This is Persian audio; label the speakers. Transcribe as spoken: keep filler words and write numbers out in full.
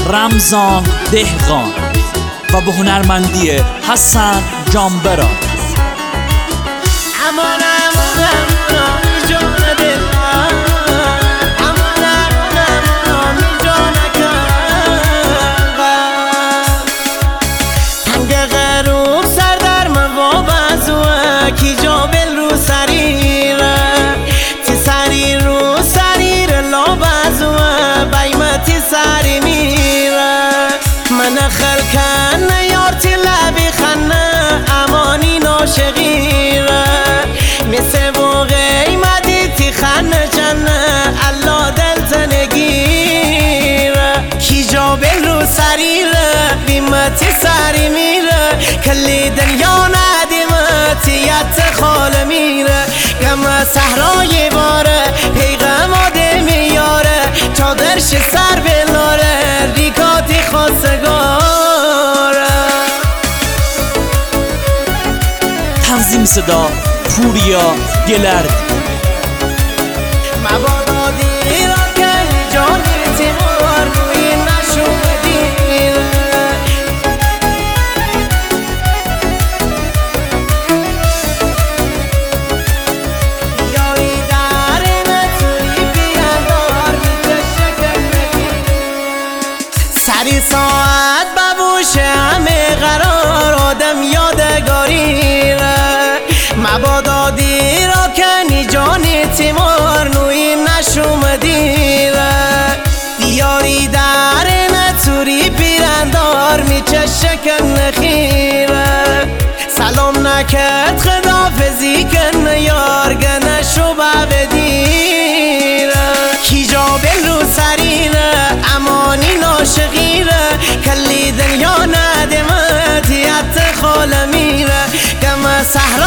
Speaker 1: رمضان دهقان و به هنرمندی حسن جانبران.
Speaker 2: امان امان امان جان دل امان امان امان جان تنگ غروب سر در مواب از او کی جا بل رو سریره تی سریر رو سریر لاب از او بیمتی سری میره من خلکن یار تی لبی خنه امانی ناشقیره مثل و قیمتی تی خنه جنه الله دل تنگیره کی جا بل رو سریره بیمتی سری میره کلی دنیا ندیمتی یت خال میره گم صحرای باره پیغم آده میاره چادرش سر بلاره ریکاتی خواستگاره.
Speaker 1: تنظیم صدا پوریا گلرد.
Speaker 2: مبادا دیر که جانی تیمار روی نشومدیر یاری در نتوی بیاندار میکشه کنگیر سری ساعت ببوشه همه قرار آدم یادگاریره مبادا دیرا کنی جانی تیمار نوی نشوم دیره یاری در نتوری پیرندار میچشه کن نخیره سلام نکت خدافزی کن یار گنشو بدیره کی جا بل رو سریره امانی ناشقیره کلی دنیا ندمت یت خال میره گم سهر